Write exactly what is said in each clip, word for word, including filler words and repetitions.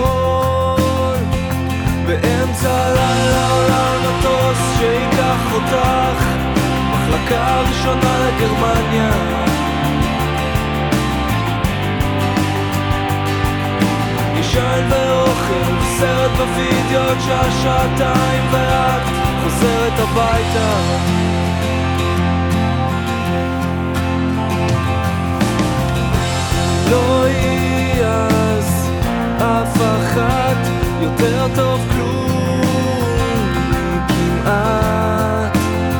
הכל. באמצע הלילה עולה על מטוס שיקח אותך, מחלקה ראשונה לגרמניה. ישן ואוכל, סרט בווידאו, שעה שעתיים ואת חוזרת הביתה. לא היא אז אף אחת, יותר טוב כלום כמעט.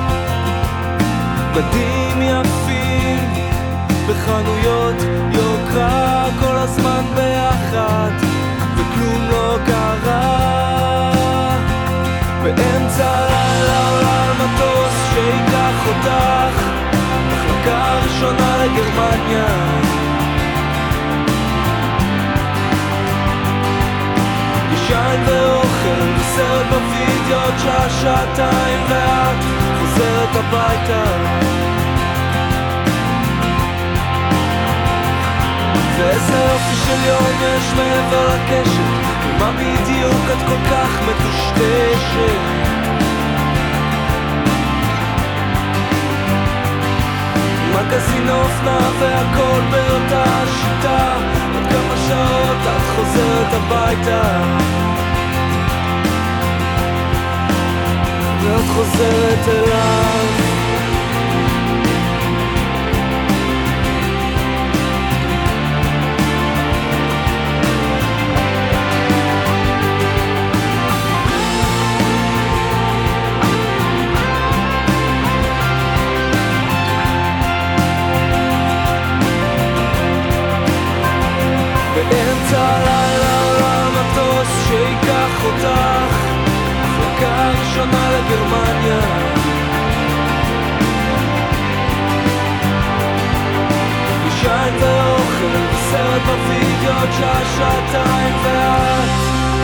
בדים יפים בחנויות יוקרה, כל הזמן ביחד וכלום לא קרה. באמצע הלילה עולה על מטוס שיקח אותך, מחלקה ראשונה לגרמניה. ישן ואוכל וסרט בווידאו, שעה שעתיים ואת חוזרת הביתה. ואיזה יופי של יום יש מעבר לקשת, ומה בדיוק את כל כך מטושטשת. מגזין אופנה והכל באותה שיטה, עוד כמה שעות את חוזרת הביתה. ואת חוזרת אליו. באמצע הלילה עולה מטוס שיקח אותך, מחלקה ראשונה לגרמניה. ישן ואוכל וסרט בווידאו, שעה שעתיים ואת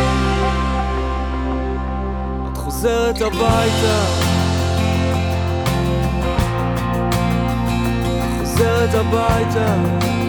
את חוזרת הביתה. חוזרת הביתה.